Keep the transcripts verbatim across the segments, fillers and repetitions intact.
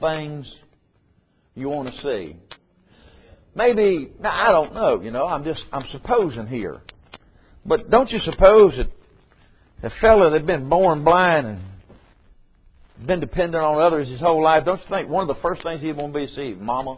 things you want to see. Maybe, now I don't know, you know, I'm just, I'm supposing here. But don't you suppose that a fellow that's been born blind and been dependent on others his whole life, don't you think one of the first things he'd want to be to see, Mama?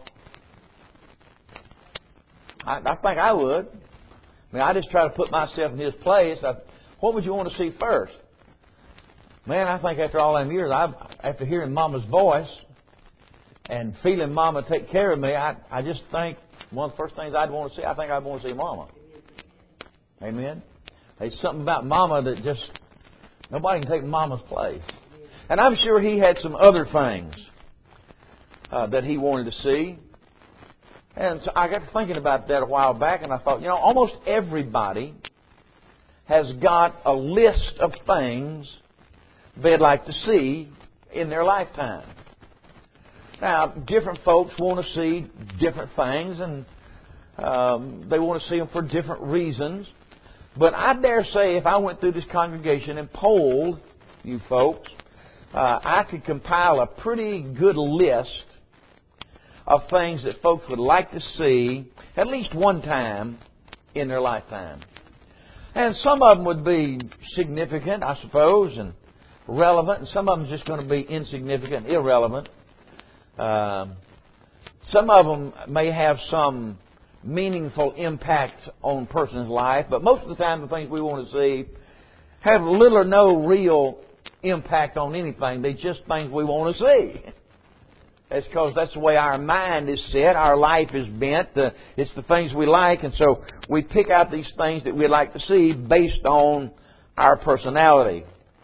I, I think I would. I mean, I just try to put myself in his place. I, what would you want to see first? Man, I think after all them years, I've, after hearing Mama's voice and feeling Mama take care of me, I, I just think one of the first things I'd want to see, I think I'd want to see Mama. Amen? There's something about Mama that just, nobody can take Mama's place. And I'm sure he had some other things uh, that he wanted to see. And so I got to thinking about that a while back, and I thought, you know, almost everybody has got a list of things they'd like to see in their lifetime. Now, different folks want to see different things, and um, they want to see them for different reasons. But I dare say if I went through this congregation and polled you folks, uh, I could compile a pretty good list of things that folks would like to see at least one time in their lifetime. And some of them would be significant, I suppose, and relevant, and some of them just going to be insignificant, irrelevant. Um, some of them may have some meaningful impact on a person's life, but most of the time the things we want to see have little or no real impact on anything. They're just things we want to see. That's because that's the way our mind is set. Our life is bent. Uh, it's the things we like, and so we pick out these things that we'd like to see based on our personality.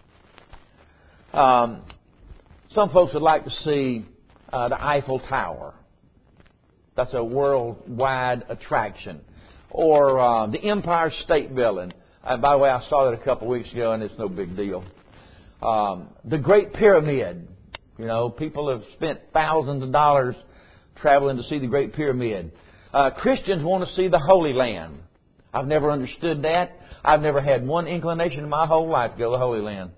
Um, some folks would like to see uh, the Eiffel Tower. That's a worldwide attraction. Or uh, the Empire State Building. Uh, by the way, I saw that a couple of weeks ago, and it's no big deal. Um, the Great Pyramid. You know, people have spent thousands of dollars traveling to see the Great Pyramid. Uh, Christians want to see the Holy Land. I've never understood that. I've never had one inclination in my whole life to go to the Holy Land.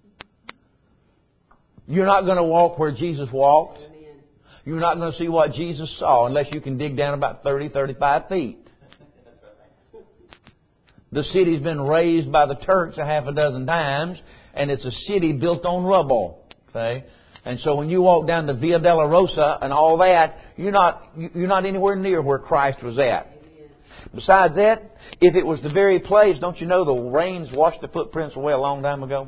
You're not going to walk where Jesus walked. You're not going to see what Jesus saw unless you can dig down about thirty, thirty-five feet. The city's been razed by the Turks a half a dozen times, and it's a city built on rubble. Okay? And so when you walk down the Via Dolorosa and all that, you're not you're not anywhere near where Christ was at. Besides that, if it was the very place, don't you know the rains washed the footprints away a long time ago?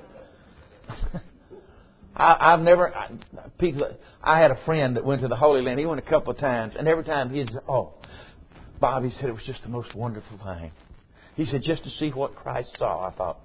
I, I've never. I, people, I had a friend that went to the Holy Land. He went a couple of times, and every time he'd say, "Oh, Bob," he said, "it was just the most wonderful thing." He said, "Just to see what Christ saw." I thought,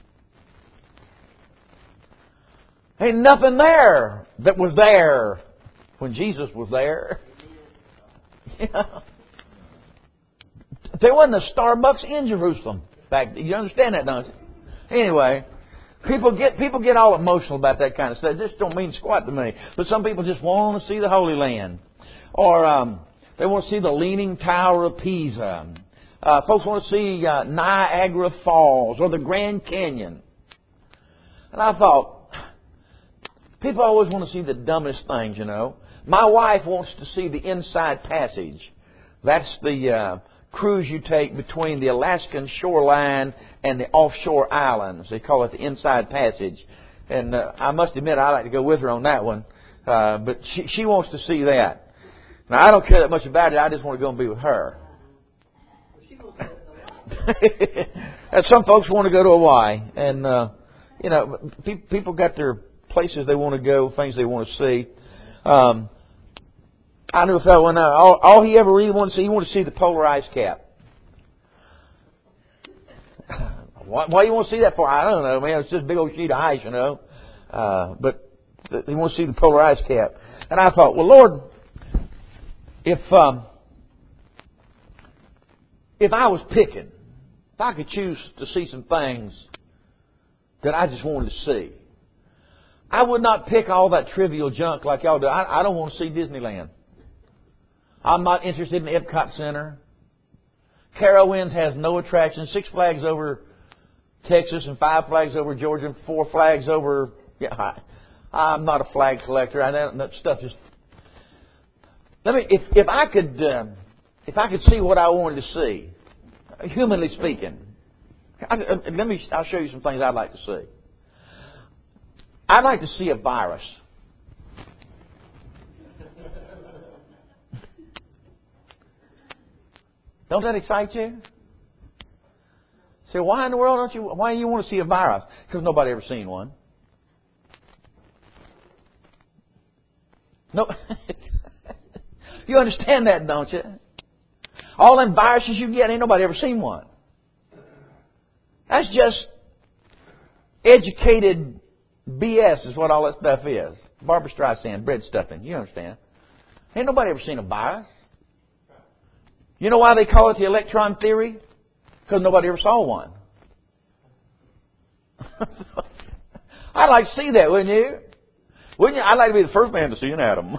ain't nothing there that was there when Jesus was there. Yeah. There wasn't a Starbucks in Jerusalem back then. You understand that, don't you? Anyway. People get people get all emotional about that kind of stuff. This don't mean squat to me. But some people just want to see the Holy Land. Or um, they want to see the Leaning Tower of Pisa. Uh, folks want to see uh, Niagara Falls or the Grand Canyon. And I thought, people always want to see the dumbest things, you know. My wife wants to see the Inside Passage. That's the uh, cruise you take between the Alaskan shoreline and the offshore islands. They call it the Inside Passage. And uh, I must admit, I like to go with her on that one. Uh, but she, she wants to see that. Now, I don't care that much about it. I just want to go and be with her. And some folks want to go to Hawaii. And, uh, you know, pe- people got their places they want to go, things they want to see. Um, I knew a fellow when uh, all, all he ever really wanted to see, he wanted to see the polar ice cap. Why, why do you want to see that for? I don't know, man. It's just a big old sheet of ice, you know. Uh, but he wants to see the polar ice cap. And I thought, well, Lord, if um, if I was picking, if I could choose to see some things that I just wanted to see, I would not pick all that trivial junk like y'all do. I, I don't want to see Disneyland. I'm not interested in Epcot Center. Carowinds has no attraction. Six Flags over Texas and Five Flags over Georgia and Four Flags over... Yeah, I, I'm not a flag collector. I know that stuff just. Let me, if if I could, uh, if I could see what I wanted to see, humanly speaking, I, uh, let me. I'll show you some things I'd like to see. I'd like to see a virus. Don't that excite you? Say, why in the world don't you? Why do you want to see a virus? Because nobody ever seen one. No, you understand that, don't you? All them viruses you get, ain't nobody ever seen one. That's just educated B S is what all that stuff is. Barbra Streisand, bread stuffing. You understand? Ain't nobody ever seen a virus. You know why they call it the electron theory? Because nobody ever saw one. I'd like to see that, wouldn't you? Wouldn't you? I'd like to be the first man to see an atom.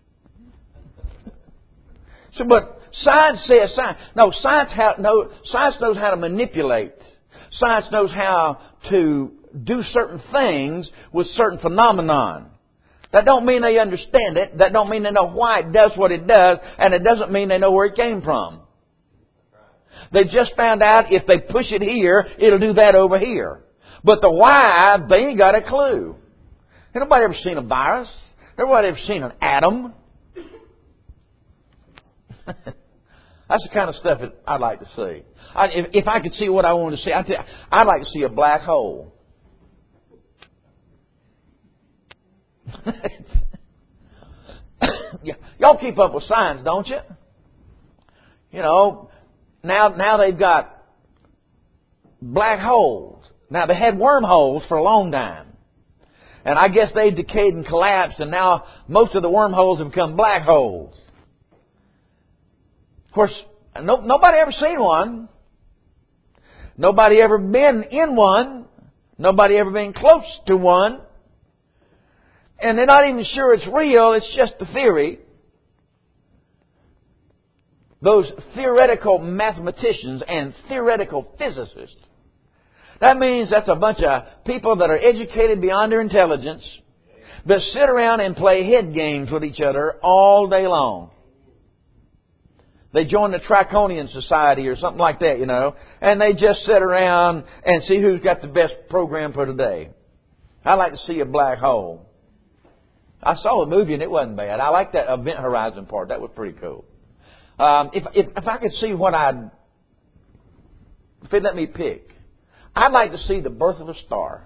So, but science says science. No, science ha, no, science knows how to manipulate. Science knows how to do certain things with certain phenomenon. That don't mean they understand it. That don't mean they know why it does what it does. And it doesn't mean they know where it came from. They just found out if they push it here, it'll do that over here. But the why, they ain't got a clue. Ain't nobody ever seen a virus. Nobody ever seen an atom. That's the kind of stuff that I'd like to see. I, if, if I could see what I wanted to see, I'd, tell you, I'd like to see a black hole. Y'all keep up with science, don't you? You know, now now they've got black holes. Now they had wormholes for a long time. And I guess they decayed and collapsed, and now most of the wormholes have become black holes. Of course, no, nobody ever seen one. Nobody ever been in one. Nobody ever been close to one. And they're not even sure it's real, it's just a theory. Those theoretical mathematicians and theoretical physicists. That means that's a bunch of people that are educated beyond their intelligence, that sit around and play head games with each other all day long. They join the Triconian Society or something like that, you know, and they just sit around and see who's got the best program for today. I like to see a black hole. I saw a movie and it wasn't bad. I like that Event Horizon part. That was pretty cool. Um, if, if if I could see what I'd, if they'd let me pick, I'd like to see the birth of a star.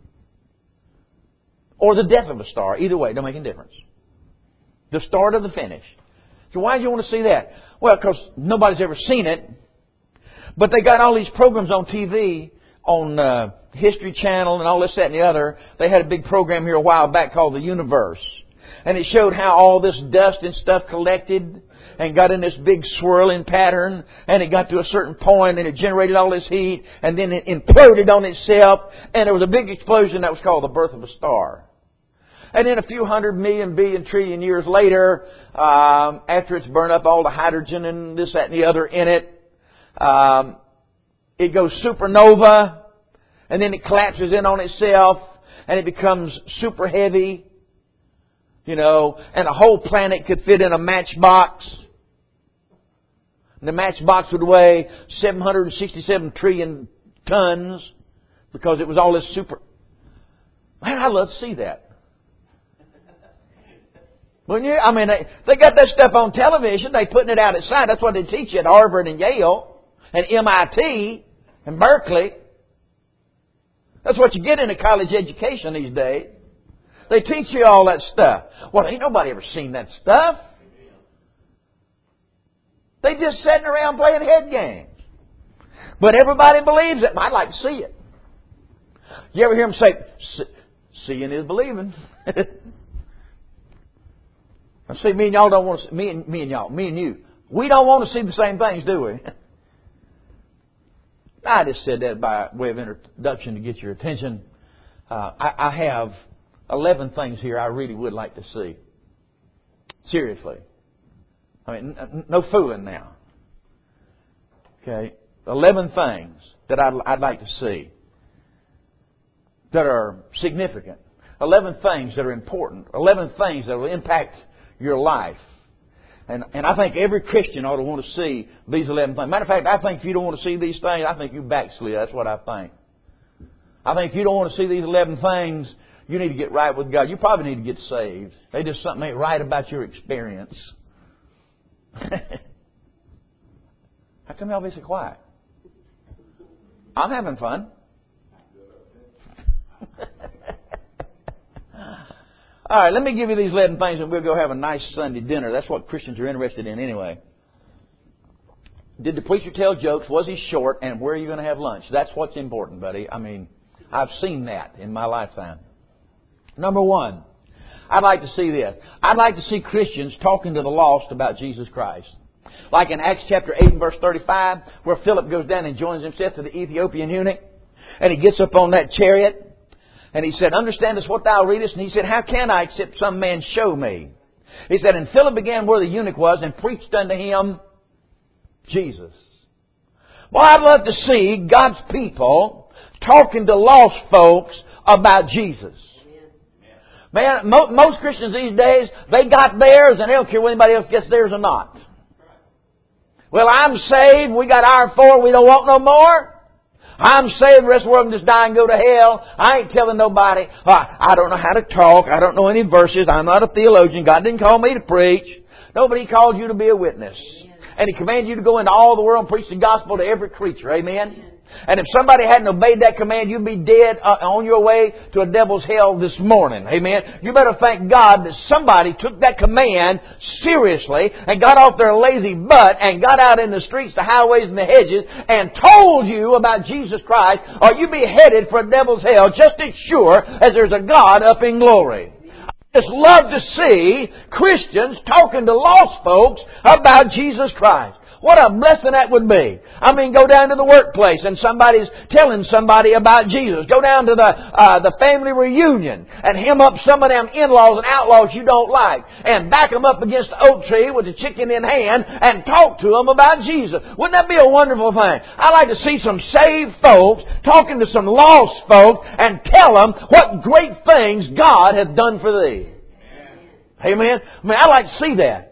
Or the death of a star. Either way, don't make any difference. The start or the finish. So why do you want to see that? Well, because nobody's ever seen it. But they got all these programs on T V, on uh, History Channel and all this, that, and the other. They had a big program here a while back called The Universe. And it showed how all this dust and stuff collected and got in this big swirling pattern. And it got to a certain point and it generated all this heat. And then it imploded on itself. And there was a big explosion that was called the birth of a star. And then a few hundred million, billion, trillion years later, um, after it's burned up all the hydrogen and this, that, and the other in it, um, it goes supernova. And then it collapses in on itself. And it becomes super heavy. You know, and a whole planet could fit in a matchbox. And the matchbox would weigh seven hundred sixty-seven trillion tons because it was all this super... Man, I'd love to see that. Wouldn't you? I mean, they, they got that stuff on television. They're putting it out at sight. That's what they teach you at Harvard and Yale and M I T and Berkeley. That's what you get in a college education these days. They teach you all that stuff. Well, ain't nobody ever seen that stuff. They just sitting around playing head games. But everybody believes it. I'd like to see it. You ever hear them say, seeing is believing? I see, me and y'all don't want to see, me and, me and y'all, me and you, we don't want to see the same things, do we? I just said that by way of introduction to get your attention. Uh, I, I have eleven things here I really would like to see. Seriously. I mean, n- no fooling now. Okay. eleven things that I'd, I'd like to see that are significant. eleven things that are important. eleven things that will impact your life. And, and I think every Christian ought to want to see these eleven things. Matter of fact, I think if you don't want to see these things, I think you backslid. That's what I think. I think if you don't want to see these eleven things, you need to get right with God. You probably need to get saved. They just something ain't right about your experience. How come y'all be so quiet? I'm having fun. All right, let me give you these eleven things and we'll go have a nice Sunday dinner. That's what Christians are interested in anyway. Did the preacher tell jokes? Was he short? And where are you going to have lunch? That's what's important, buddy. I mean, I've seen that in my lifetime. Number one, I'd like to see this. I'd like to see Christians talking to the lost about Jesus Christ. Like in Acts chapter eight and verse thirty-five, where Philip goes down and joins himself to the Ethiopian eunuch. And he gets up on that chariot. And he said, understandest what thou readest? And he said, how can I except some man show me? He said, and Philip began where the eunuch was and preached unto him Jesus. Well, I'd love to see God's people talking to lost folks about Jesus. Man, mo- most Christians these days, they got theirs and they don't care whether anybody else gets theirs or not. Well, I'm saved. We got our four. We don't want no more. I'm saved. The rest of the world can just die and go to hell. I ain't telling nobody. Oh, I don't know how to talk. I don't know any verses. I'm not a theologian. God didn't call me to preach. Nobody called you to be a witness. And He commanded you to go into all the world and preach the gospel to every creature. Amen? And if somebody hadn't obeyed that command, you'd be dead uh, on your way to a devil's hell this morning. Amen? You better thank God that somebody took that command seriously and got off their lazy butt and got out in the streets, the highways and the hedges and told you about Jesus Christ, or you'd be headed for a devil's hell just as sure as there's a God up in glory. I just love to see Christians talking to lost folks about Jesus Christ. What a blessing that would be. I mean, go down to the workplace and somebody's telling somebody about Jesus. Go down to the uh, the family reunion and hem up some of them in-laws and outlaws you don't like and back them up against the oak tree with the chicken in hand and talk to them about Jesus. Wouldn't that be a wonderful thing? I'd like to see some saved folks talking to some lost folks and tell them what great things God has done for thee. Amen. I mean, I'd like to see that.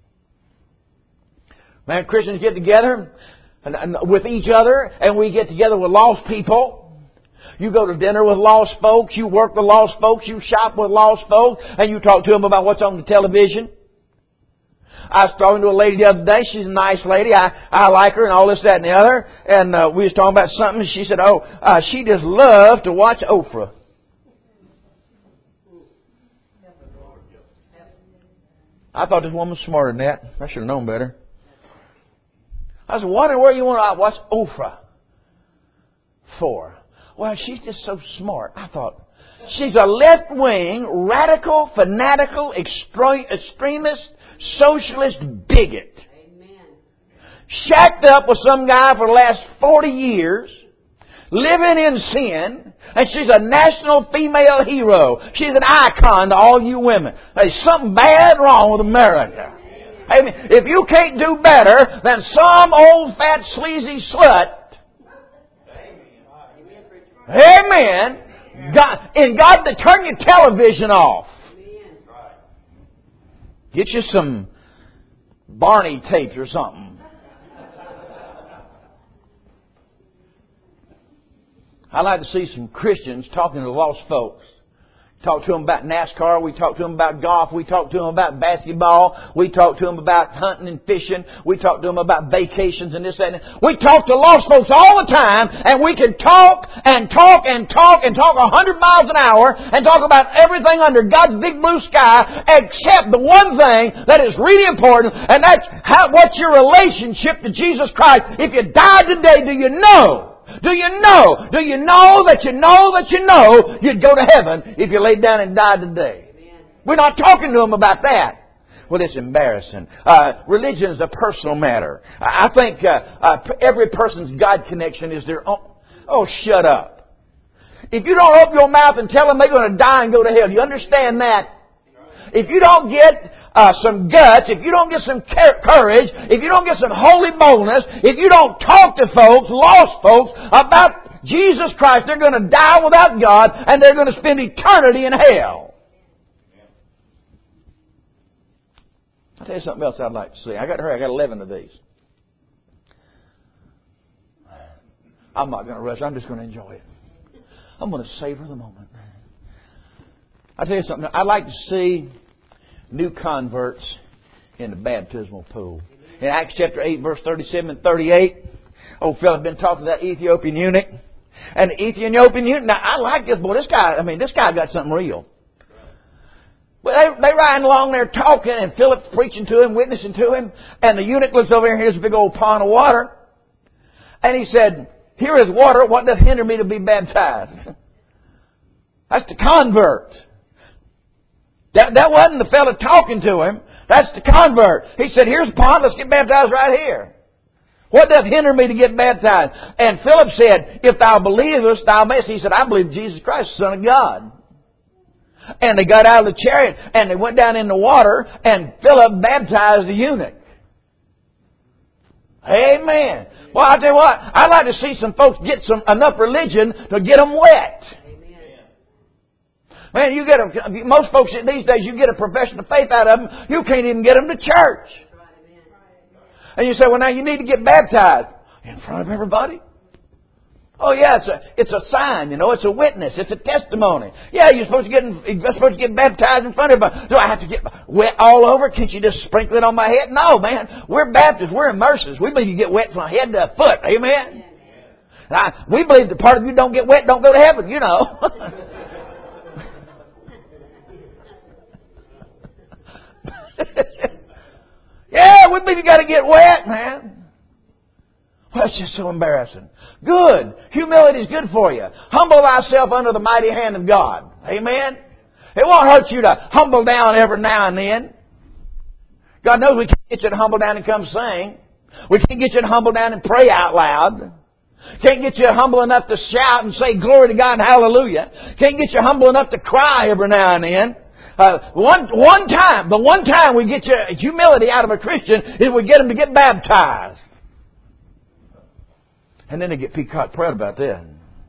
Man, Christians get together and, and with each other, and we get together with lost people. You go to dinner with lost folks, you work with lost folks, you shop with lost folks, and you talk to them about what's on the television. I was talking to a lady the other day. She's a nice lady. I, I like her and all this, that, and the other. And uh, we was talking about something, and she said, oh, uh, she just loved to watch Oprah. I thought this woman was smarter than that. I should have known better. I was wondering where you want to watch Oprah for. Well, she's just so smart. I thought, she's a left-wing, radical, fanatical, extre- extremist, socialist bigot. Amen. Shacked up with some guy for the last forty years, living in sin, and she's a national female hero. She's an icon to all you women. There's something bad wrong with America. Amen. If you can't do better than some old fat sleazy slut, amen, God, in God to turn your television off. Get you some Barney tapes or something. I'd like to see some Christians talking to lost folks. Talk to them about NASCAR. We talk to them about golf. We talk to them about basketball. We talk to them about hunting and fishing. We talk to them about vacations and this, that, and that. We talk to lost folks all the time, and we can talk and talk and talk and talk a hundred miles an hour and talk about everything under God's big blue sky except the one thing that is really important, and that's how, what's your relationship to Jesus Christ. If you died today, do you know? Do you know? Do you know that you know that you know you'd go to heaven if you laid down and died today? Amen. We're not talking to them about that. Well, it's embarrassing. Uh, religion is a personal matter. I think uh, uh, every person's God connection is their own. Oh, shut up. If you don't open your mouth and tell them they're going to die and go to hell, do you understand that? If you don't get uh, some guts, if you don't get some courage, if you don't get some holy boldness, if you don't talk to folks, lost folks, about Jesus Christ, they're going to die without God, and they're going to spend eternity in hell. I'll tell you something else I'd like to see. I got to hurry. I got eleven of these. I'm not going to rush. I'm just going to enjoy it. I'm going to savor the moment. I'll tell you something. I'd like to see new converts in the baptismal pool. In Acts chapter eight, verse thirty-seven and thirty-eight, old fellow's been talking to that Ethiopian eunuch. And the Ethiopian eunuch, now I like this boy. This guy, I mean, this guy got something real. But they, they riding along there talking, and Philip's preaching to him, witnessing to him. And the eunuch looks over here, and here's a big old pond of water. And he said, "Here is water. What doth hinder me to be baptized?" That's the convert. That, that wasn't the fella talking to him. That's the convert. He said, "Here's a pond. Let's get baptized right here. What doth hinder me to get baptized?" And Philip said, "If thou believest, thou mayest." He said, "I believe Jesus Christ, the Son of God." And they got out of the chariot and they went down in the water, and Philip baptized the eunuch. Amen. Well, I tell you what, I'd like to see some folks get some enough religion to get them wet. Man, you get a, most folks these days, you get a profession of faith out of them, you can't even get them to church. And you say, "Well, now you need to get baptized." In front of everybody? Oh yeah, it's a, it's a sign, you know, it's a witness, it's a testimony. Yeah, you're supposed to get, in, you're supposed to get baptized in front of everybody. Do I have to get wet all over? Can't you just sprinkle it on my head? No, man, we're Baptists, we're immersives. We believe you get wet from head to foot. Amen? And I, we believe the part of you don't get wet, don't go to heaven, you know. Yeah, we believe you got to get wet, man. Well, that's just so embarrassing. Good. Humility is good for you. Humble thyself under the mighty hand of God. Amen? It won't hurt you to humble down every now and then. God knows we can't get you to humble down and come sing. We can't get you to humble down and pray out loud. Can't get you humble enough to shout and say glory to God and hallelujah. Can't get you humble enough to cry every now and then. Uh, one one time, the one time we get your humility out of a Christian is we get them to get baptized. And then they get peacock proud about that.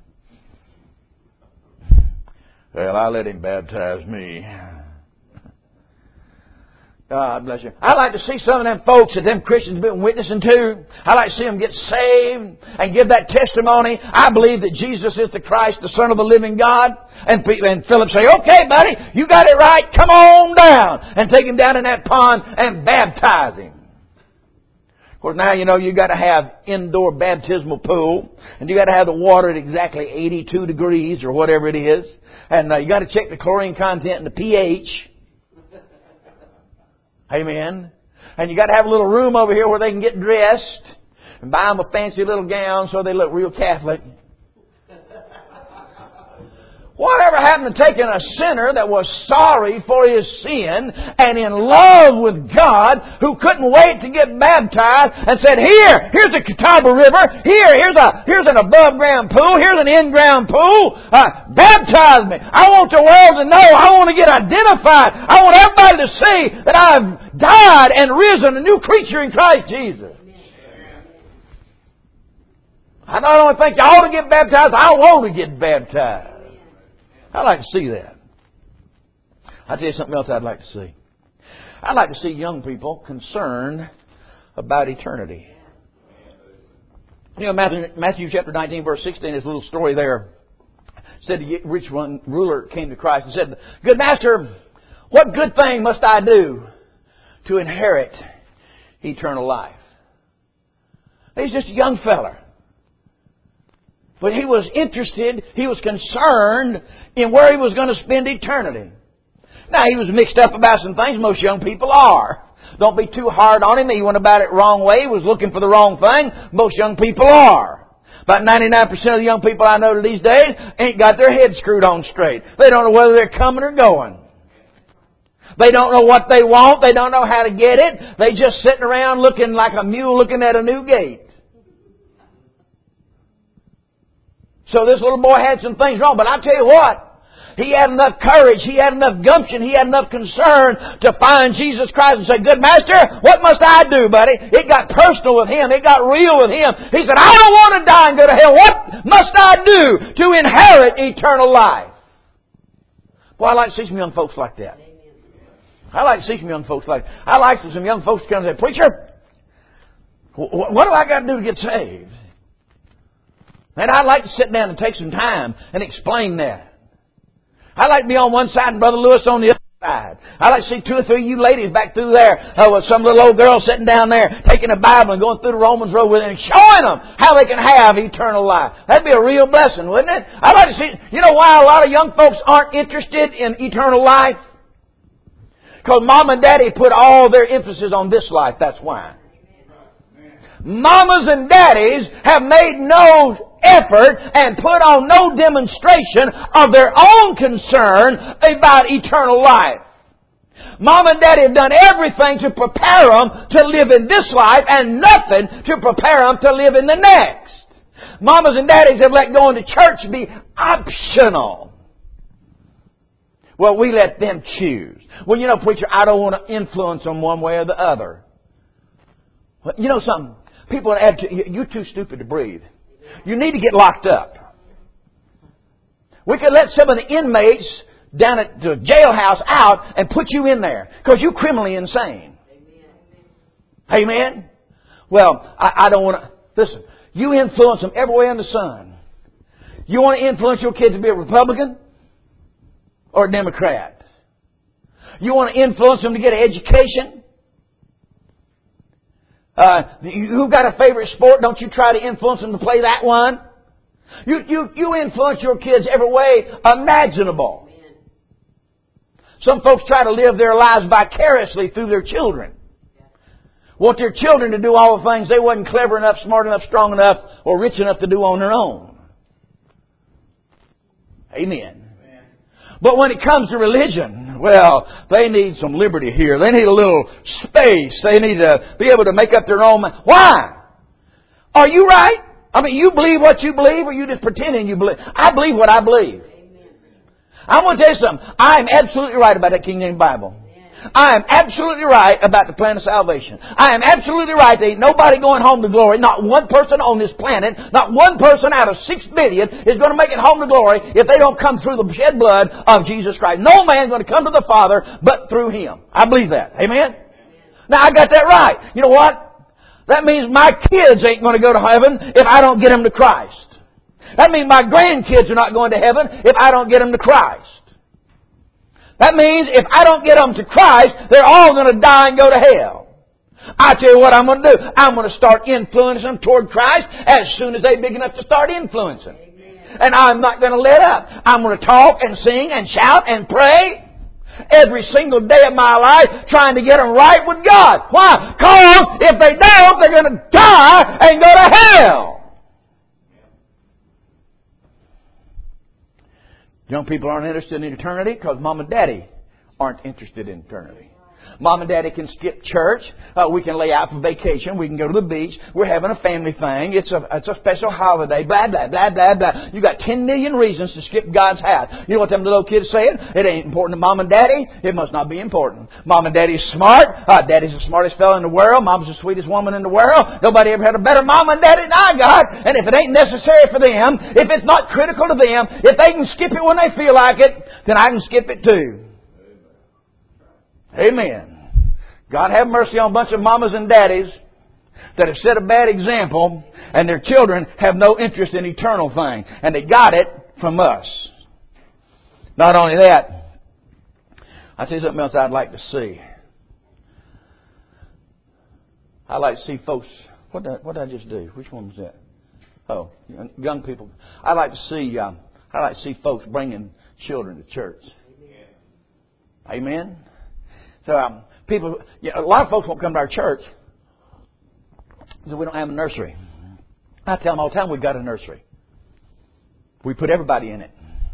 Well, I let him baptize me. God bless you. I like to see some of them folks that them Christians have been witnessing to. I like to see them get saved and give that testimony. I believe that Jesus is the Christ, the Son of the living God. And, and Philip say, "Okay, buddy, you got it right. Come on down." And take him down in that pond and baptize him. Of course, now you know you got to have indoor baptismal pool, and you got to have the water at exactly eighty-two degrees or whatever it is, and uh, you got to check the chlorine content and the pH. Amen. And you got to have a little room over here where they can get dressed and buy them a fancy little gown so they look real Catholic. Whatever happened to taking a sinner that was sorry for his sin and in love with God, who couldn't wait to get baptized, and said, "Here, here's a Catawba River. Here, here's a here's an above ground pool. Here's an in ground pool. Uh, baptize me. I want the world to know. I want to get identified. I want everybody to see that I've died and risen, a new creature in Christ Jesus." I not only think you ought to get baptized, I want to get baptized. I'd like to see that. I'll tell you something else I'd like to see. I'd like to see young people concerned about eternity. You know, Matthew, Matthew chapter nineteen, verse sixteen, this little story there said the rich one ruler came to Christ and said, "Good master, what good thing must I do to inherit eternal life?" He's just a young fella. But he was interested, he was concerned in where he was going to spend eternity. Now, he was mixed up about some things. Most young people are. Don't be too hard on him. He went about it wrong way. He was looking for the wrong thing. Most young people are. About ninety-nine percent of the young people I know these days ain't got their heads screwed on straight. They don't know whether they're coming or going. They don't know what they want. They don't know how to get it. They just sitting around looking like a mule looking at a new gate. So this little boy had some things wrong. But I tell you what, He had enough courage, he had enough gumption, he had enough concern to find Jesus Christ and say, "Good Master, what must I do, buddy?" It got personal with him. It got real with him. He said, "I don't want to die and go to hell. What must I do to inherit eternal life?" Boy, I like to see some young folks like that. I like to see some young folks like that. I like for some young folks to come and say, "Preacher, what do I got to do to get saved?" And I'd like to sit down and take some time and explain that. I'd like to be on one side and Brother Lewis on the other side. I'd like to see two or three of you ladies back through there uh, with some little old girl sitting down there taking a Bible and going through the Romans Road with it and showing them how they can have eternal life. That'd be a real blessing, wouldn't it? I'd like to see, you know why a lot of young folks aren't interested in eternal life? Because Mom and Daddy put all their emphasis on this life, that's why. Mamas and daddies have made no effort and put on no demonstration of their own concern about eternal life. Mom and daddy have done everything to prepare them to live in this life and nothing to prepare them to live in the next. Mamas and daddies have let going to church be optional. Well, we let them choose. Well, you know, preacher, I don't want to influence them one way or the other. Well, you know something? People are attitude, you're too stupid to breathe. You need to get locked up. We could let some of the inmates down at the jailhouse out and put you in there because you're criminally insane. Amen. Amen? Well, I, I don't want to... Listen, you influence them every way in the sun. You want to influence your kids to be a Republican or a Democrat? You want to influence them to get an education? Uh, you've got a favorite sport, don't you try to influence them to play that one? You, you, you influence your kids every way imaginable. Some folks try to live their lives vicariously through their children. Want their children to do all the things they wasn't clever enough, smart enough, strong enough, or rich enough to do on their own. Amen. But when it comes to religion, well, they need some liberty here. They need a little space. They need to be able to make up their own mind. Why? Are you right? I mean, you believe what you believe or you just pretending you believe? I believe what I believe. I want to tell you something. I am absolutely right about that King James Bible. I am absolutely right about the plan of salvation. I am absolutely right. There ain't nobody going home to glory. Not one person on this planet, not one person out of six billion is going to make it home to glory if they don't come through the shed blood of Jesus Christ. No man is going to come to the Father but through Him. I believe that. Amen? Now, I got that right. You know what? That means my kids ain't going to go to heaven if I don't get them to Christ. That means my grandkids are not going to heaven if I don't get them to Christ. That means if I don't get them to Christ, they're all going to die and go to hell. I tell you what I'm going to do. I'm going to start influencing them toward Christ as soon as they're big enough to start influencing. Amen. And I'm not going to let up. I'm going to talk and sing and shout and pray every single day of my life trying to get them right with God. Why? Because if they don't, they're going to die and go to hell. Young people aren't interested in eternity because Mom and Daddy aren't interested in eternity. Mom and Daddy can skip church. Uh, we can lay out for vacation. We can go to the beach. We're having a family thing. It's a it's a special holiday. Blah, blah, blah, blah, blah. You got ten million reasons to skip God's house. You know what them little kids saying? It ain't important to Mom and Daddy. It must not be important. Mom and Daddy's smart. Uh, Daddy's the smartest fellow in the world. Mom's the sweetest woman in the world. Nobody ever had a better Mom and Daddy than I got. And if it ain't necessary for them, if it's not critical to them, if they can skip it when they feel like it, then I can skip it too. Amen. God have mercy on a bunch of mamas and daddies that have set a bad example and their children have no interest in eternal thing. And they got it from us. Not only that, I'll tell you something else I'd like to see. I'd like to see folks... What did I, what did I just do? Which one was that? Oh, young people. I'd like to see... Um, I'd like to see folks bringing children to church. Amen? Amen? So... Um, People, yeah, a lot of folks won't come to our church because we don't have a nursery. I tell them all the time we've got a nursery. We put everybody in it.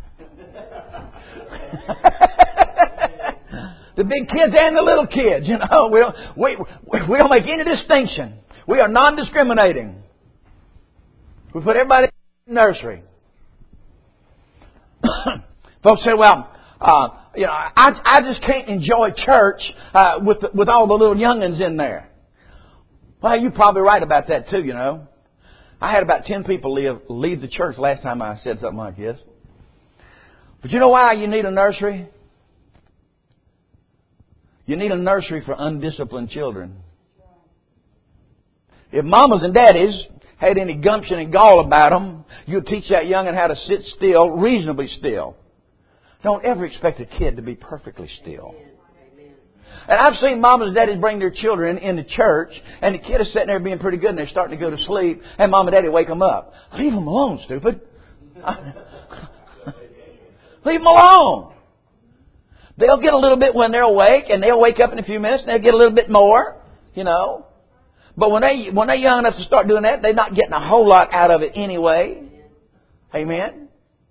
The big kids and the little kids, you know. We don't, we, we don't make any distinction. We are non-discriminating. We put everybody in the nursery. Folks say, well, uh, you know, I, I just can't enjoy church uh, with the, with all the little youngins in there. Well, you're probably right about that too, you know. I had about ten people leave, leave the church last time I said something like this. But you know why you need a nursery? You need a nursery for undisciplined children. If mamas and daddies had any gumption and gall about them, you'd teach that youngin' how to sit still, reasonably still. Don't ever expect a kid to be perfectly still. And I've seen mamas and daddies bring their children into church, and the kid is sitting there being pretty good, and they're starting to go to sleep, and mom and daddy wake them up. Leave them alone, stupid. Leave them alone. They'll get a little bit when they're awake, and they'll wake up in a few minutes, and they'll get a little bit more, you know. But when they when they're young enough to start doing that, they're not getting a whole lot out of it anyway. Amen.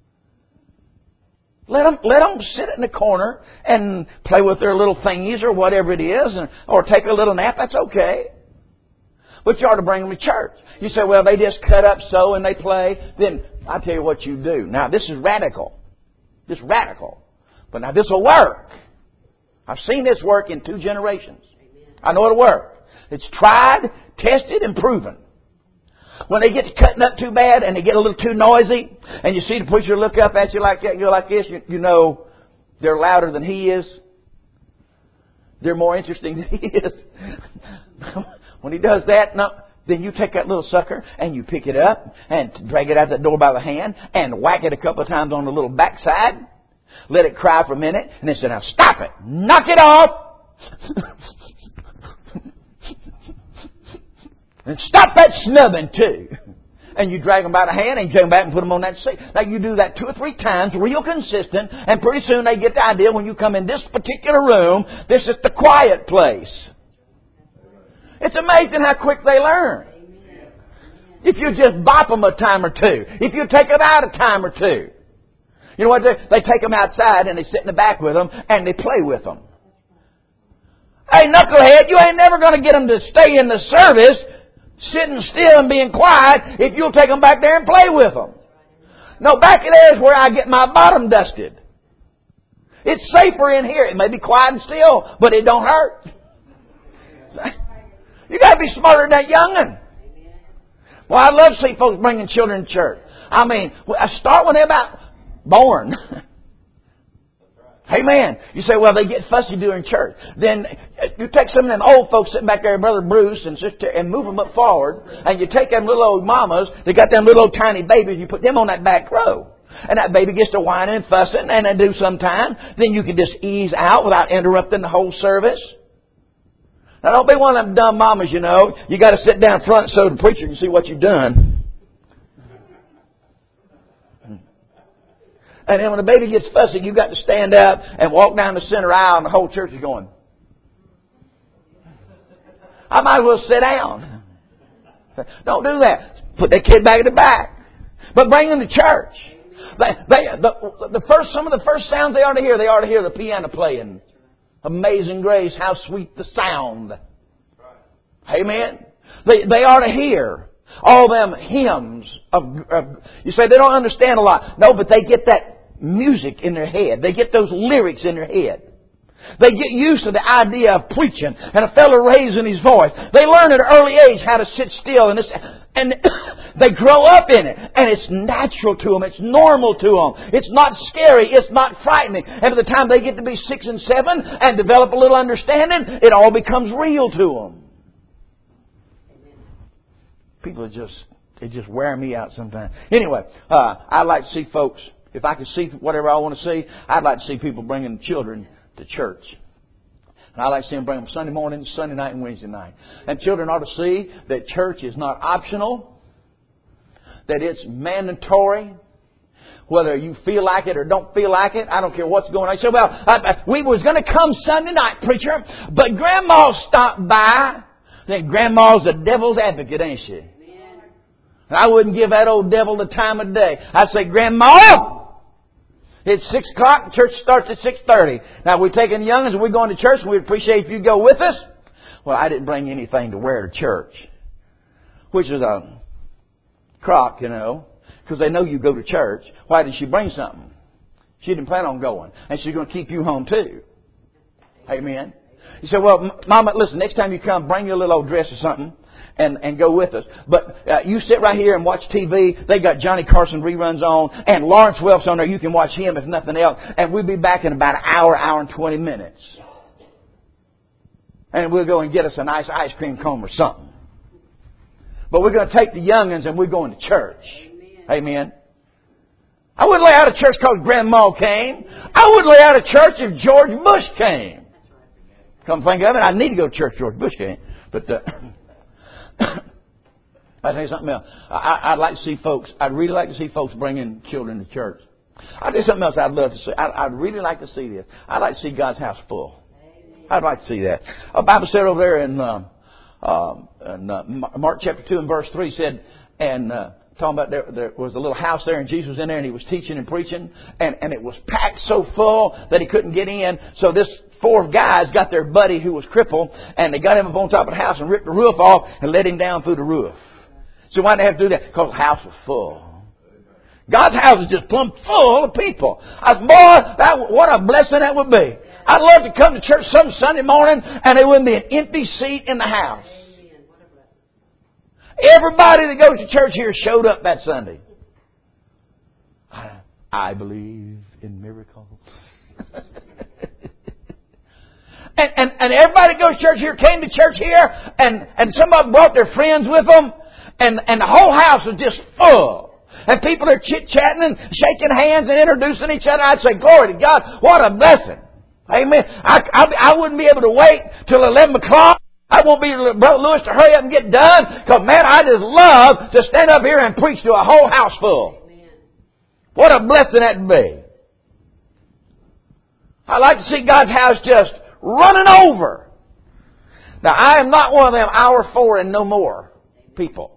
Let them, let them sit in the corner and play with their little thingies or whatever it is, and, or take a little nap. That's okay. But you ought to bring them to church. You say, well, they just cut up so and they play. Then I tell you what you do. Now, this is radical. This is radical. But now this will work. I've seen this work in two generations. I know it'll work. It's tried, tested, and proven. When they get to cutting up too bad and they get a little too noisy, and you see the preacher look up at you like that, and go like this, you, you know they're louder than he is. They're more interesting than he is. When he does that, no, then you take that little sucker and you pick it up and drag it out the door by the hand and whack it a couple of times on the little backside. Let it cry for a minute, and then say, now stop it. Knock it off. And stop that snubbing too. And you drag them by the hand and you drag them back and put them on that seat. Now you do that two or three times, real consistent, and pretty soon they get the idea when you come in this particular room, this is the quiet place. It's amazing how quick they learn. If you just bop them a time or two. If you take them out a time or two. You know what? They, they take them outside and they sit in the back with them and they play with them. Hey, knucklehead, you ain't never going to get them to stay in the service sitting still and being quiet if you'll take them back there and play with them. No, back there is where I get my bottom dusted. It's safer in here. It may be quiet and still, but it don't hurt. You got to be smarter than that young'un. Well, I love to see folks bringing children to church. I mean, I start when they're about born. Amen. You say, well, they get fussy during church. Then you take some of them old folks sitting back there, Brother Bruce, and sister, and move them up forward. And you take them little old mamas, they got them little old tiny babies, you put them on that back row. And that baby gets to whining and fussing, and they do sometime. Then you can just ease out without interrupting the whole service. Now, don't be one of them dumb mamas, you know. You got to sit down front so the preacher can see what you've done. And then when the baby gets fussy, you've got to stand up and walk down the center aisle, and the whole church is going, I might as well sit down. Don't do that. Put that kid back in the back. But bring them to church. They, they, the, the first, some of the first sounds they ought to hear, they ought to hear the piano playing. Amazing Grace, how sweet the sound. Amen. They, they ought to hear all them hymns of, of, you say they don't understand a lot. No, but they get that music in their head. They get those lyrics in their head. They get used to the idea of preaching and a fellow raising his voice. They learn at an early age how to sit still and this, and they grow up in it. And it's natural to them. It's normal to them. It's not scary. It's not frightening. And by the time they get to be six and seven and develop a little understanding, it all becomes real to them. People are just, they just wear me out sometimes. Anyway, uh, I'd like to see folks, if I could see whatever I want to see, I'd like to see people bringing children to church. And I'd like to see them bring them Sunday morning, Sunday night, and Wednesday night. And children ought to see that church is not optional, that it's mandatory. Whether you feel like it or don't feel like it, I don't care what's going on. You say, well, I, I, we was going to come Sunday night, preacher, but Grandma stopped by. Then Grandma's the devil's advocate, ain't she? Amen. And I wouldn't give that old devil the time of day. I'd say, Grandma, it's six o'clock. Church starts at six thirty. Now we're taking youngins and we're going to church. We'd appreciate if you go with us. Well, I didn't bring anything to wear to church, which is a crock, you know, because they know you go to church. Why did she bring something? She didn't plan on going. And she's going to keep you home too. Amen. You say, well, Mama, listen, next time you come, bring your little old dress or something and, and go with us. But uh, you sit right here and watch T V. They got Johnny Carson reruns on and Lawrence Welk's on there. You can watch him if nothing else. And we'll be back in about an hour, hour and twenty minutes. And we'll go and get us a nice ice cream cone or something. But we're going to take the young'uns and we're going to church. Amen. Amen. I wouldn't lay out of church because Grandma came. I wouldn't lay out of church if George Bush came. Come think of it, I need to go to church. George Bush came. But uh, I'll tell you something else. I, I'd like to see folks, I'd really like to see folks bringing children to church. I'll tell you something else I'd love to see. I'd, I'd really like to see this. I'd like to see God's house full. I'd like to see that. A Bible said over there in, uh, uh, in uh, Mark chapter two and verse three said, and uh, talking about there, there was a little house there and Jesus was in there and he was teaching and preaching and, and it was packed so full that he couldn't get in. So this four guys got their buddy who was crippled and they got him up on top of the house and ripped the roof off and let him down through the roof. So why did they have to do that? Because the house was full. God's house is just plumb full of people. I, boy, that, what a blessing that would be. I'd love to come to church some Sunday morning and there wouldn't be an empty seat in the house. Everybody that goes to church here showed up that Sunday. I, I believe in miracles. and, and, and everybody that goes to church here came to church here and, and some of them brought their friends with them and, and the whole house was just full. And people are chit-chatting and shaking hands and introducing each other. I'd say, glory to God, what a blessing. Amen. I, I, I wouldn't be able to wait till eleven o'clock. I won't be Brother Lewis to hurry up and get done. Because, man, I just love to stand up here and preach to a whole house full. Amen. What a blessing that'd be. I like to see God's house just running over. Now, I am not one of them hour four and no more people.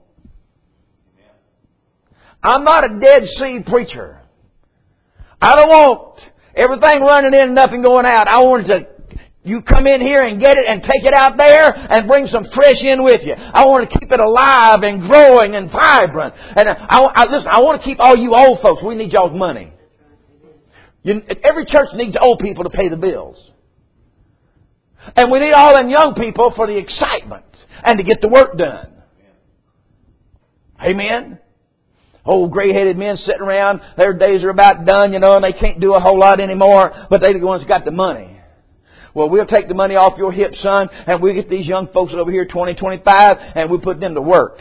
I'm not a Dead Sea preacher. I don't want everything running in and nothing going out. I want to, you come in here and get it and take it out there and bring some fresh in with you. I want to keep it alive and growing and vibrant. And I, I listen, I want to keep all you old folks. We need y'all's money. You, every church needs old people to pay the bills. And we need all them young people for the excitement and to get the work done. Amen. Old gray-headed men sitting around, their days are about done, you know, and they can't do a whole lot anymore, but they're the ones that got the money. Well, we'll take the money off your hips, son, and we'll get these young folks over here, twenty, twenty-five, and we'll put them to work.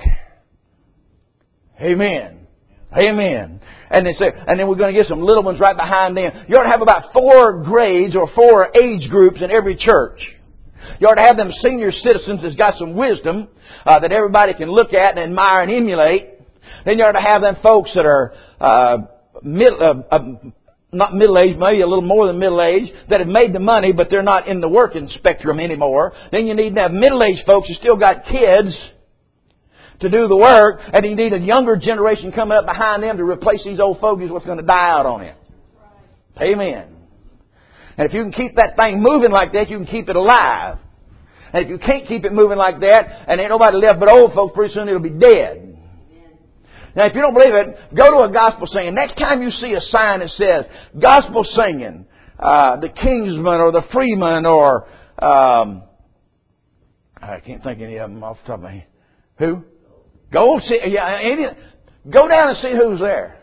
Amen. Amen. And they say, and then we're going to get some little ones right behind them. You ought to have about four grades or four age groups in every church. You ought to have them senior citizens that's got some wisdom uh, that everybody can look at and admire and emulate. Then you ought to have them folks that are uh, mid, uh, uh, not middle-aged, maybe a little more than middle-aged, that have made the money, but they're not in the working spectrum anymore. Then you need to have middle-aged folks who still got kids to do the work, and you need a younger generation coming up behind them to replace these old fogies what's going to die out on it. Amen. And if you can keep that thing moving like that, you can keep it alive. And if you can't keep it moving like that, and ain't nobody left but old folks, pretty soon it'll be dead. Now, if you don't believe it, go to a gospel singing. Next time you see a sign that says gospel singing, uh, the Kingsman or the Freeman or um, I can't think of any of them off the top of my head. Who? Go see. Yeah, any, go down and see who's there.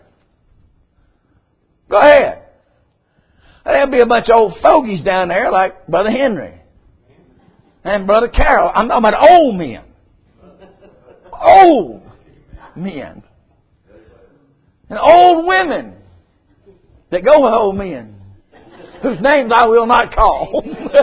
Go ahead. There'll be a bunch of old fogies down there like Brother Henry and Brother Carroll. I'm talking about old men. Old men. And old women that go with old men, whose names I will not call.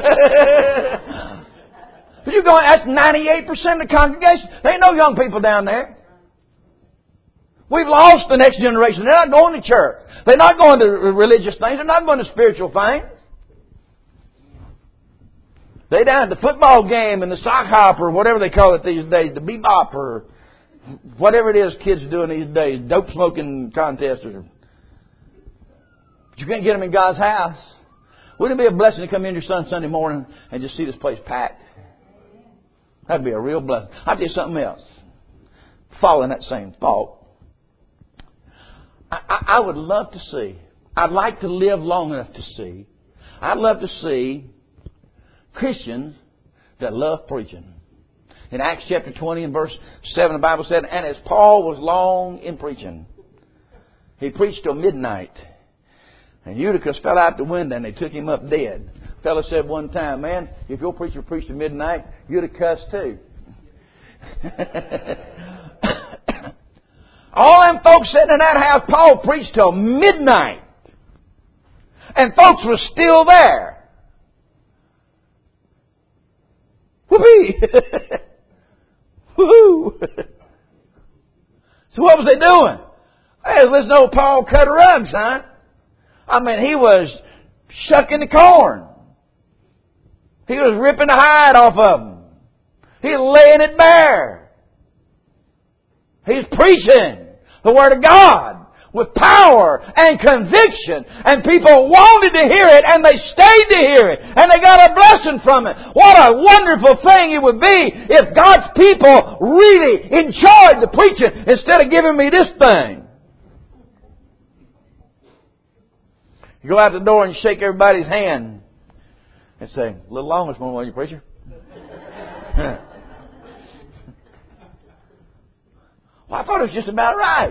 But you're going, that's ninety-eight percent of the congregation. There ain't no young people down there. We've lost the next generation. They're not going to church. They're not going to religious things. They're not going to spiritual things. They're down at the football game and the sock hop or whatever they call it these days, the bebop or whatever it is kids are doing these days, dope smoking contests. Or, but you can't get them in God's house. Wouldn't it be a blessing to come in your son Sunday morning and just see this place packed? That'd be a real blessing. I'll tell you something else. Following that same thought. I, I, I would love to see I'd like to live long enough to see. I'd love to see Christians that love preaching. In Acts chapter twenty and verse seven, the Bible said, and as Paul was long in preaching, he preached till midnight. And Eutychus fell out the window and they took him up dead. A fellow said one time, man, if your preacher preached till midnight, you'd have cussed too. All them folks sitting in that house, Paul preached till midnight. And folks were still there. Whoopee! Woohoo! So what was they doing? Hey, listen to old Paul cut rugs, huh? I mean, he was shucking the corn. He was ripping the hide off of them. He was laying it bare. He's preaching the Word of God with power and conviction. And people wanted to hear it and they stayed to hear it. And they got a blessing from it. What a wonderful thing it would be if God's people really enjoyed the preaching instead of giving me this thing. You go out the door and shake everybody's hand and say, a little longer this morning, will you, preacher? Well, I thought it was just about right.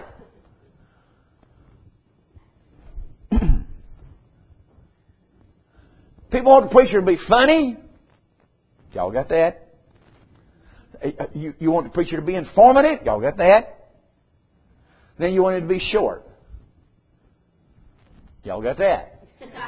People want the preacher to be funny. Y'all got that? You, you want the preacher to be informative. Y'all got that? Then you want it to be short. Y'all got that?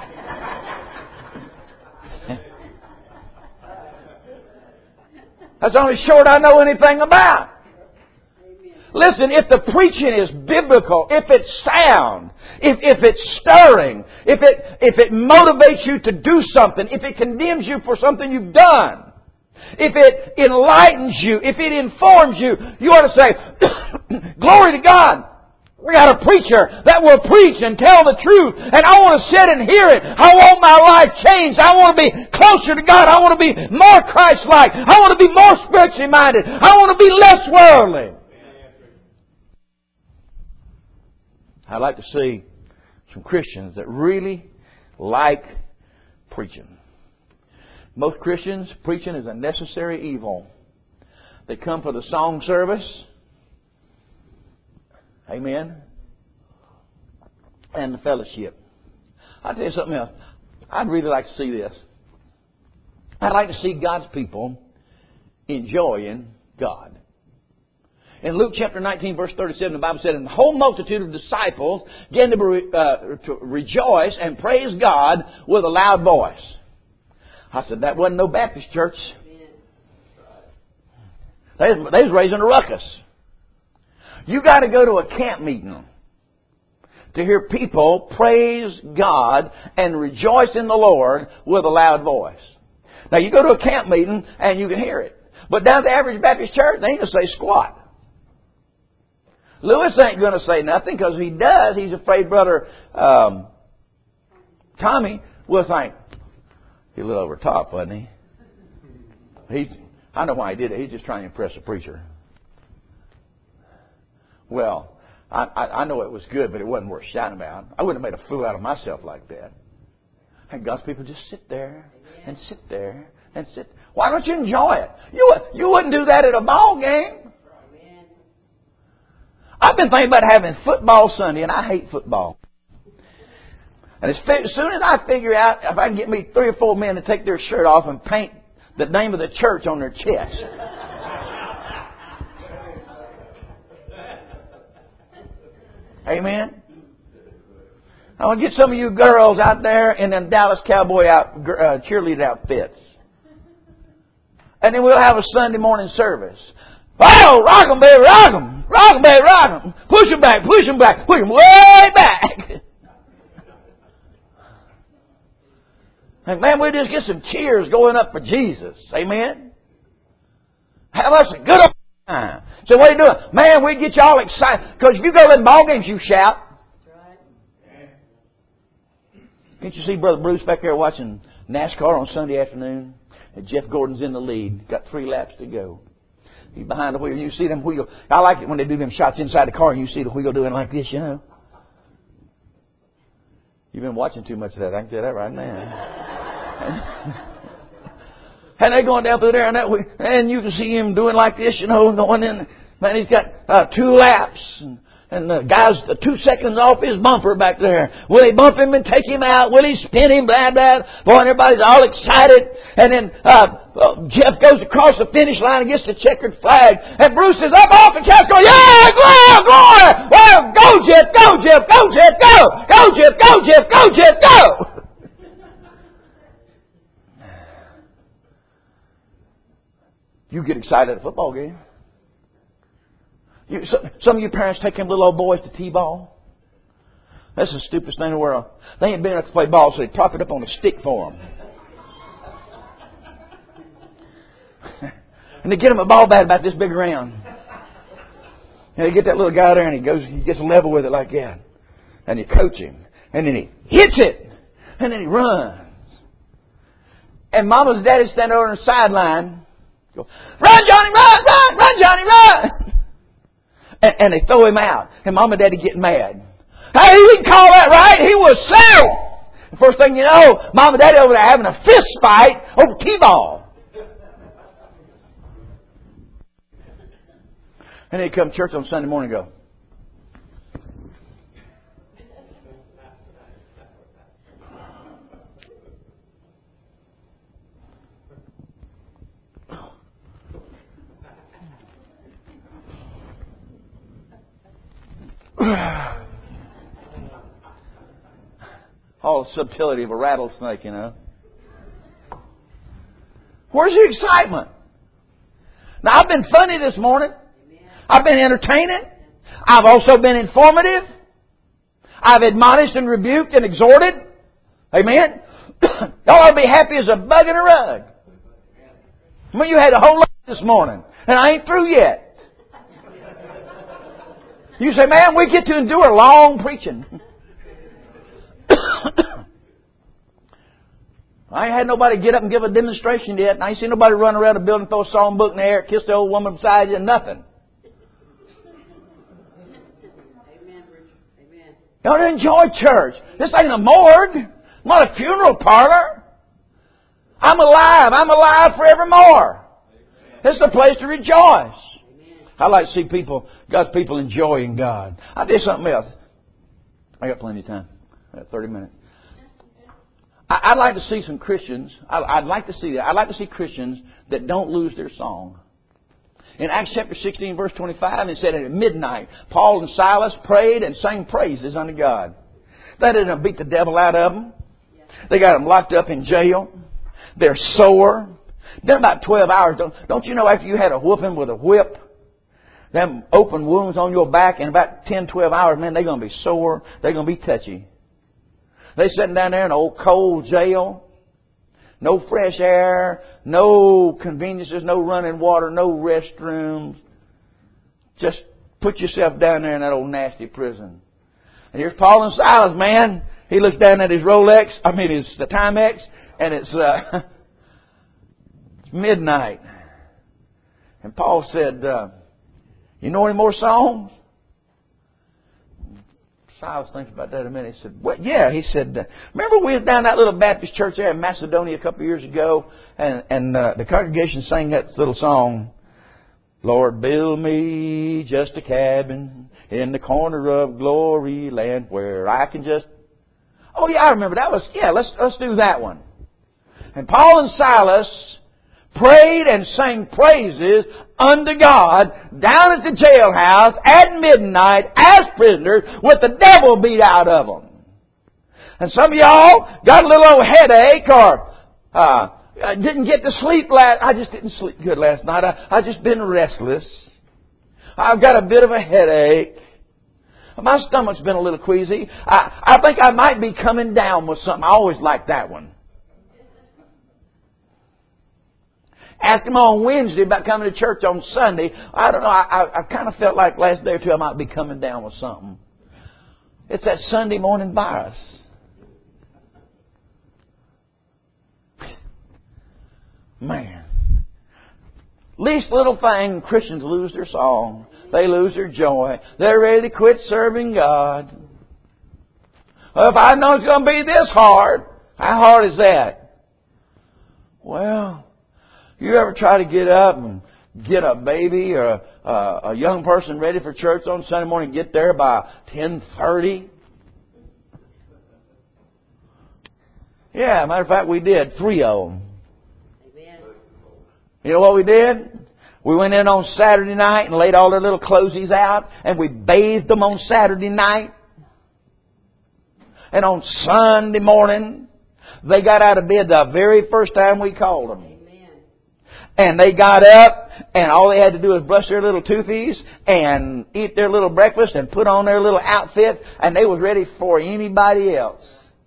That's the only short I know anything about. Listen, if the preaching is biblical, if it's sound, if, if it's stirring, if it, if it motivates you to do something, if it condemns you for something you've done, if it enlightens you, if it informs you, you ought to say, glory to God. We got a preacher that will preach and tell the truth. And I want to sit and hear it. I want my life changed. I want to be closer to God. I want to be more Christ-like. I want to be more spiritually minded. I want to be less worldly. I'd like to see some Christians that really like preaching. Most Christians, preaching is a necessary evil. They come for the song service. Amen. And the fellowship. I'll tell you something else. I'd really like to see this. I'd like to see God's people enjoying God. In Luke chapter nineteen, verse thirty-seven, the Bible said, and the whole multitude of disciples began to, re, uh, to rejoice and praise God with a loud voice. I said, that wasn't no Baptist church. They, they was raising a ruckus. You got to go to a camp meeting to hear people praise God and rejoice in the Lord with a loud voice. Now, you go to a camp meeting and you can hear it. But down at the average Baptist church, they ain't going to say squat. Lewis ain't going to say nothing because if he does, he's afraid Brother um, Tommy will think, he's a little over top, wasn't he? He, I know why he did it. He's just trying to impress the preacher. Well, I, I, I know it was good, but it wasn't worth shouting about. I wouldn't have made a fool out of myself like that. And God's people just sit there and sit there and sit. Why don't you enjoy it? You you wouldn't do that at a ball game. I've been thinking about having football Sunday, and I hate football. And as, as soon as I figure out if I can get me three or four men to take their shirt off and paint the name of the church on their chest. Amen. I want to get some of you girls out there in them Dallas Cowboy out, uh, cheerleader outfits. And then we'll have a Sunday morning service. Oh, rock 'em, baby, rock 'em. Rock 'em, baby, rock 'em. Push 'em back, push 'em back, push 'em way back. And man, we'll just get some cheers going up for Jesus. Amen. Have us a good time. So what are you doing? Man, we get you all excited. Because if you go to the ball games, you shout. Can't you see Brother Bruce back there watching NASCAR on Sunday afternoon? And Jeff Gordon's in the lead. Got three laps to go. He's behind the wheel. You see them wheel. I like it when they do them shots inside the car and you see the wheel doing like this, you know. You've been watching too much of that. I can tell you that right now. And they're going down through there, and that way, and you can see him doing like this, you know, going in. Man, he's got uh, two laps, and, and the guy's uh, two seconds off his bumper back there. Will he bump him and take him out? Will he spin him? Blah, blah. Boy, and everybody's all excited. And then uh, uh, Jeff goes across the finish line and gets the checkered flag. And Bruce is up off the couch going, yeah, glory, glory! Well, go, Jeff, go, Jeff, go, Jeff, go! Go, Jeff, go, Jeff, go, Jeff, go! You get excited at a football game. You, some, some of you parents take them little old boys to T-ball. That's the stupidest thing in the world. They ain't been enough to play ball, so they prop it up on a stick for them. And they get them a ball bat about this big around. And they get that little guy there, and he goes, he gets level with it like that. And you coach him. And then he hits it. And then he runs. And mama's and daddy stand over on the sideline. Go, run, Johnny, run, run, run, Johnny, run! And, and they throw him out. And mom and daddy get mad. Hey, you didn't call that right. He was settled. The first thing you know, mom and daddy over there having a fist fight over T-ball. And they come to church on Sunday morning and go, all the subtlety of a rattlesnake, you know. Where's the excitement? Now, I've been funny this morning. I've been entertaining. I've also been informative. I've admonished and rebuked and exhorted. Amen. Y'all ought to be happy as a bug in a rug. I mean, you had a whole lot this morning, and I ain't through yet. You say, man, we get to endure long preaching. I ain't had nobody get up and give a demonstration yet. And I ain't seen nobody run around the building, throw a psalm book in the air, kiss the old woman beside you, nothing. Amen, Richard. Amen. You ought to enjoy church. This ain't a morgue. Not a funeral parlor. I'm alive. I'm alive forevermore. This is a place to rejoice. I like to see people, God's people enjoying God. I did something else. I got plenty of time. I got thirty minutes. I, I'd like to see some Christians. I, I'd like to see that. I'd like to see Christians that don't lose their song. In Acts chapter sixteen, verse twenty-five, it said at midnight, Paul and Silas prayed and sang praises unto God. That didn't beat the devil out of them. They got them locked up in jail. They're sore. Then about twelve hours. Don't, don't you know after you had a whooping with a whip, them open wounds on your back in about ten, twelve hours, man, they're going to be sore. They're going to be touchy. They're sitting down there in an old cold jail. No fresh air. No conveniences. No running water. No restrooms. Just put yourself down there in that old nasty prison. And here's Paul and Silas, man. He looks down at his Rolex. I mean, his the Timex. And it's, uh, it's midnight. And Paul said, uh, you know any more songs? Silas thinks about that a minute. He said, well, yeah. He said, uh, remember we was down that little Baptist church there in Macedonia a couple of years ago, and, and uh, the congregation sang that little song, Lord, build me just a cabin in the corner of glory land where I can just... Oh, yeah, I remember. That was, yeah, let's, let's do that one. And Paul and Silas prayed and sang praises unto God down at the jailhouse at midnight as prisoners with the devil beat out of them. And some of y'all got a little old headache or uh, didn't get to sleep last. I just didn't sleep good last night. I, I just been restless. I've got a bit of a headache. My stomach's been a little queasy. I, I think I might be coming down with something. I always like that one. Asked him on Wednesday about coming to church on Sunday. I don't know. I, I, I kind of felt like last day or two I might be coming down with something. It's that Sunday morning virus. Man. Least little thing, Christians lose their song. They lose their joy. They're ready to quit serving God. Well, if I know it's going to be this hard, how hard is that? Well, you ever try to get up and get a baby or a, a, a young person ready for church on Sunday morning, get there by ten thirty? Yeah, matter of fact, we did. Three of them. Amen. You know what we did? We went in on Saturday night and laid all their little clotheses out, and we bathed them on Saturday night. And on Sunday morning, they got out of bed the very first time we called them. Amen. And they got up, and all they had to do was brush their little toothies and eat their little breakfast and put on their little outfit, and they was ready for anybody else.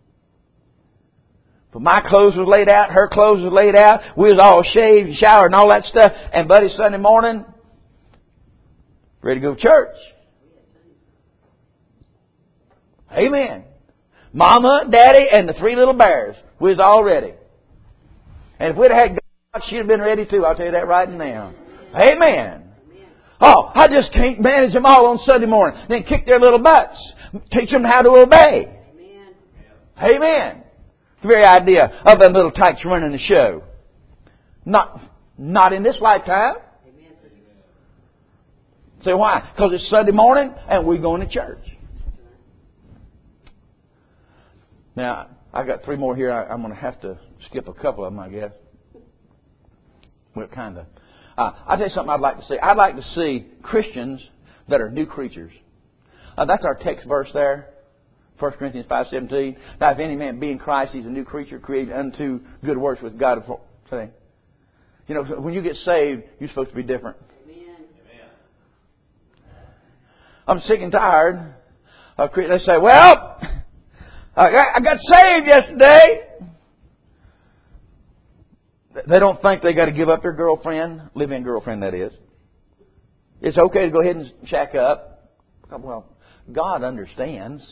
But my clothes was laid out, her clothes was laid out, we was all shaved and showered and all that stuff, and Buddy Sunday morning, ready to go to church. Amen. Mama, Daddy, and the three little bears, we was all ready. And if we'd have had God, she'd have been ready too, I'll tell you that right now. Amen. Oh, I just can't manage them all on Sunday morning. Then kick their little butts. Teach them how to obey. Amen. Amen. The very idea of them little tykes running the show. Not, not in this lifetime. Amen. Say why? Because it's Sunday morning and we're going to church. Now, I got three more here. I, I'm going to have to skip a couple of them, I guess. Well, kind of. Uh, I'll tell you something I'd like to see. I'd like to see Christians that are new creatures. Uh, that's our text verse there. First Corinthians five seventeen. Now, if any man be in Christ, he's a new creature, created unto good works with God. Say, you know, when you get saved, you're supposed to be different. Amen. I'm sick and tired of they say, "Well, I got, I got saved yesterday." They don't think they got to give up their girlfriend, live-in girlfriend, that is. It's okay to go ahead and shack up. Well, God understands.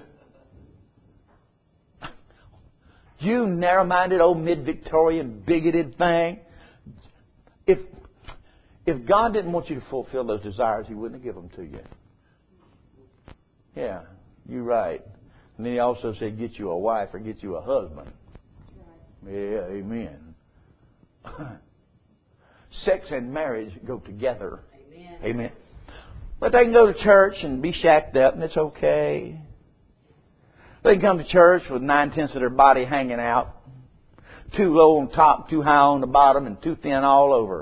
You narrow-minded old mid-Victorian bigoted thing. If if God didn't want you to fulfill those desires, He wouldn't have given them to you. Yeah, you're right. And then He also said, get you a wife or get you a husband. Yeah, amen. Sex and marriage go together. Amen. Amen. But they can go to church and be shacked up, and it's okay. They can come to church with nine-tenths of their body hanging out. Too low on top, too high on the bottom, and too thin all over.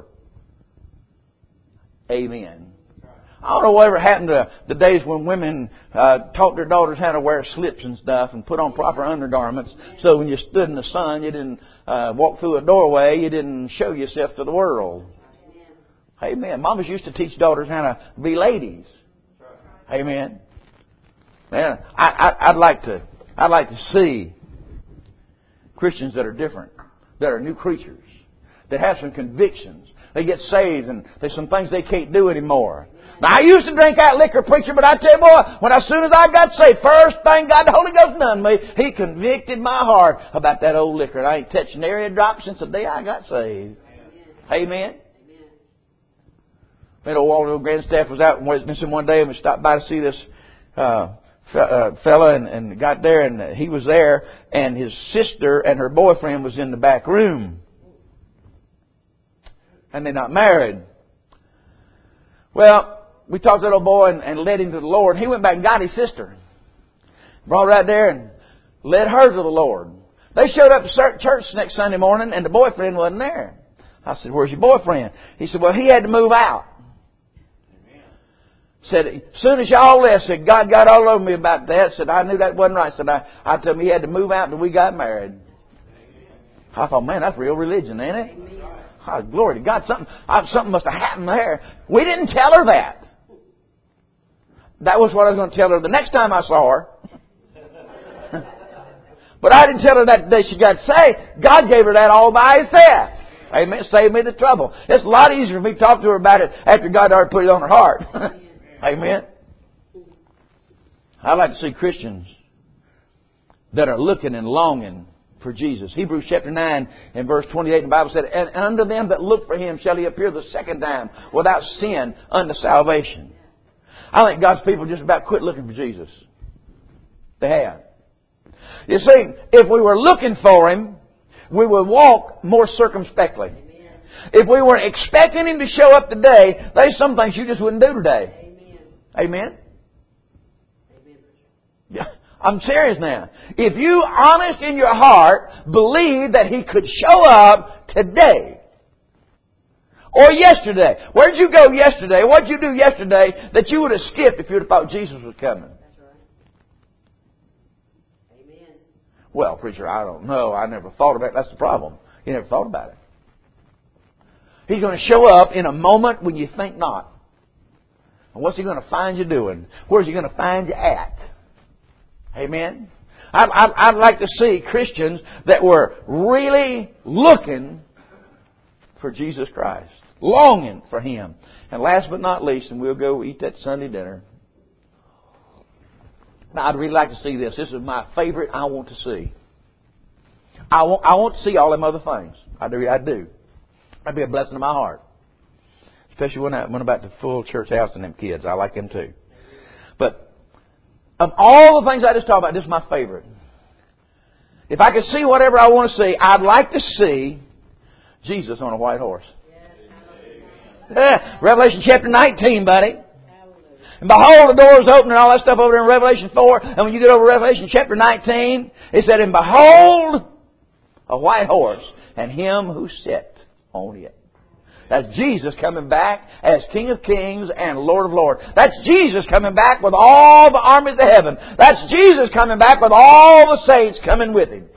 Amen. I don't know whatever happened to the days when women uh, taught their daughters how to wear slips and stuff and put on proper undergarments. So when you stood in the sun, you didn't uh, walk through a doorway. You didn't show yourself to the world. Amen. Mamas used to teach daughters how to be ladies. Amen. Man, I, I, I'd like to, I'd like to see Christians that are different, that are new creatures, that have some convictions. They get saved and there's some things they can't do anymore. Now, I used to drink that liquor, preacher, but I tell you, boy, when as soon as I got saved, first thing God the Holy Ghost done me, He convicted my heart about that old liquor. And I ain't touched nary a drop since the day I got saved. Amen. Amen. That old Waldo Grandstaff was out in West Mississippi one day and we stopped by to see this uh, uh, fella and, and got there and he was there and his sister and her boyfriend was in the back room. And they're not married. Well, we talked to that old boy and, and led him to the Lord. He went back and got his sister. Brought her right there and led her to the Lord. They showed up to church next Sunday morning and the boyfriend wasn't there. I said, where's your boyfriend? He said, well, he had to move out. Said, as soon as y'all left, said, God got all over me about that. Said, I knew that wasn't right. Said, I, I told him he had to move out until we got married. I thought, man, that's real religion, ain't it? Oh, glory to God. Something, something must have happened there. We didn't tell her that. That was what I was going to tell her the next time I saw her. But I didn't tell her that day she got saved. God gave her that all by Himself. Amen. Saved me the trouble. It's a lot easier for me to talk to her about it after God already put it on her heart. Amen. I like to see Christians that are looking and longing for Jesus. Hebrews chapter nine and verse twenty-eight, the Bible said, and unto them that look for Him shall He appear the second time without sin unto salvation. I think God's people just about quit looking for Jesus. They have. You see, if we were looking for Him, we would walk more circumspectly. If we were expecting Him to show up today, there's some things you just wouldn't do today. Amen? Amen? Yeah, I'm serious now. If you, honest in your heart, believe that He could show up today or yesterday. Where did you go yesterday? What did you do yesterday that you would have skipped if you would have thought Jesus was coming? Well, preacher, I don't know. I never thought about it. That's the problem. You never thought about it. He's going to show up in a moment when you think not. And what's He going to find you doing? Where's He going to find you at? Amen? I'd, I'd, I'd like to see Christians that were really looking for Jesus Christ. Longing for Him. And last but not least, and we'll go eat that Sunday dinner. Now, I'd really like to see this. This is my favorite I want to see. I want, I want to see all them other things. I do. I do. That'd be a blessing to my heart. Especially when, I, when I'm about the full church house and them kids. I like them too. But of all the things I just talked about, this is my favorite. If I could see whatever I want to see, I'd like to see Jesus on a white horse. Yeah, Revelation chapter nineteen, buddy. And behold, the doors open and all that stuff over there in Revelation four. And when you get over Revelation chapter nineteen, it said, and behold, a white horse, and Him who sat on it. That's Jesus coming back as King of Kings and Lord of Lords. That's Jesus coming back with all the armies of heaven. That's Jesus coming back with all the saints coming with Him.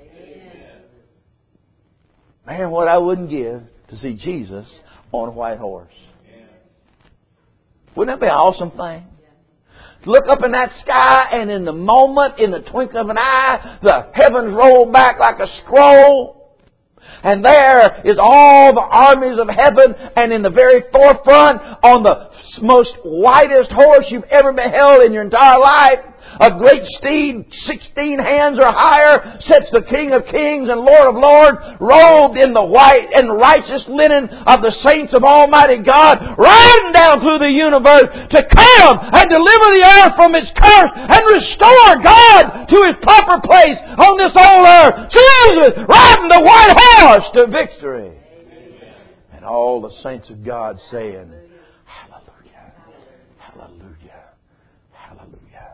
Man, what I wouldn't give to see Jesus on a white horse. Wouldn't that be an awesome thing? Look up in that sky, and in the moment, in the twinkling of an eye, the heavens roll back like a scroll. And there is all the armies of heaven, and in the very forefront, on the most whitest horse you've ever beheld in your entire life, a great steed, sixteen hands or higher, sits the King of Kings and Lord of Lords, robed in the white and righteous linen of the saints of Almighty God, riding down through the universe to come and deliver the earth from its curse and restore God to His proper place on this old earth. Jesus riding the white horse to victory. Amen. And all the saints of God saying, Hallelujah, Hallelujah, Hallelujah.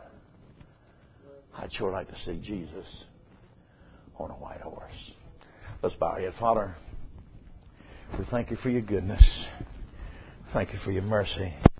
I'd sure like to see Jesus on a white horse. Let's bow our head. Father, we thank You for Your goodness. Thank You for Your mercy.